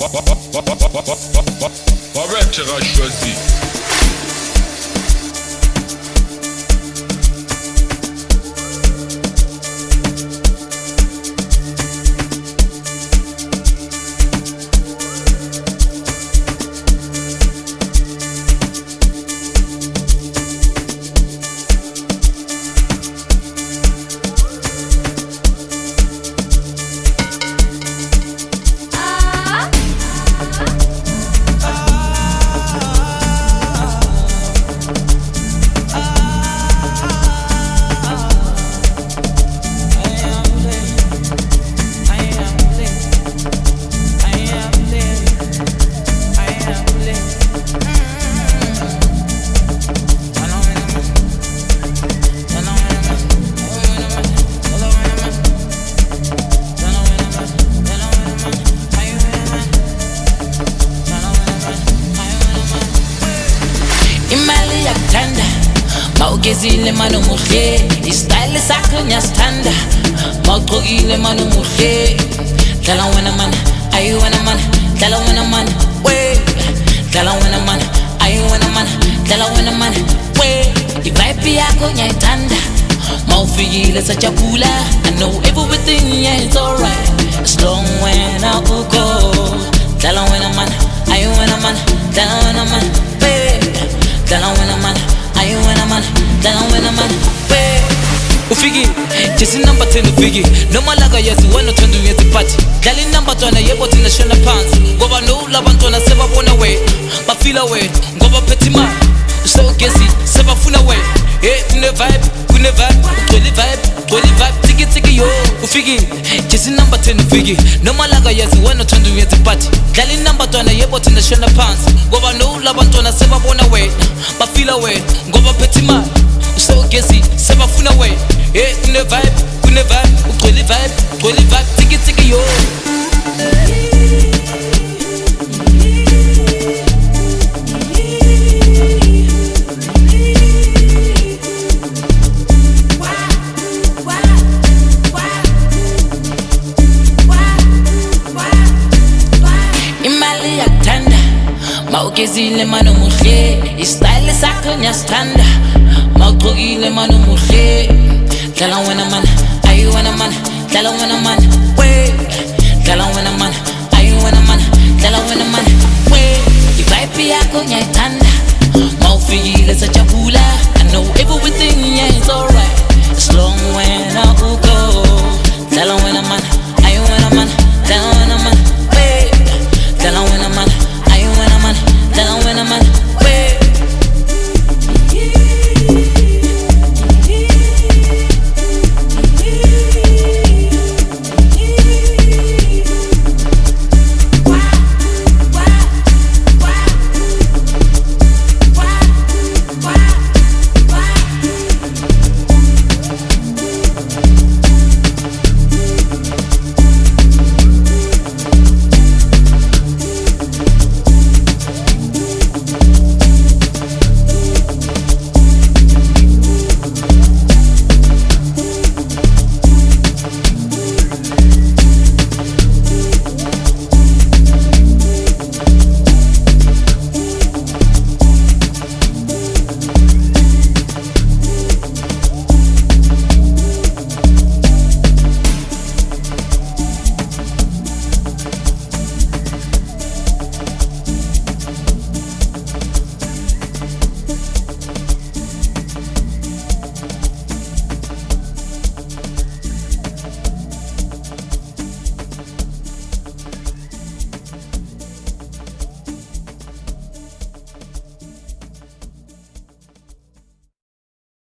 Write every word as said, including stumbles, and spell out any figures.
Arrête, tu auras choisi. Mawugezile mano muhle, istyle sakho ngiyasithanda. Mawugqokile mano muhle, dlala wena mana, ayi wena mana, dlala wena mana, we. Dlala wena mana, ayi wena mana, dlala wena mana, we. I-vibe yakho ngiyayithanda, mawufikile sajabula. I know everything, yeah, it's alright, as long wena ukho. Dlala wena mana, ayi wena mana, dlala wena mana, we. Dlala wena mana, ayi wena mana, dlala wena mana, we. Ufiki, just number ten ufiki. Noma laka yazi wena uthanda uyenza iphathi. Dlala inamba twana yebo thina shona phansi. Ngoba no labantwana sebabona wena, bafila wena ngoba phethe imali. Usogesi sebafuna wena. Hey, kune vibe, kune vibe, ugcwele vibe, ugcwele vibe, tiki tiki yo. Ufiki, just number ten ufiki. Noma laka yazi wena uthanda uyenza iphathi. Dlala inamba twana yebo thina shona phansi. Ngoba no labantwana sebabona wena, bafila wena ngoba phethe imali. Usogesi sebafuna wena. Hey, kune vibe, kune vibe, ugcwele vibe, ugcwele vibe, tiki tiki yo. Imali yakuthanda, mawugezile mano muhle, istyle sakho ngiyasithanda. Mawugqokile mano muhle, dlala wena mana, ayi wena mana, dlala wena mana, we. Dlala wena mana,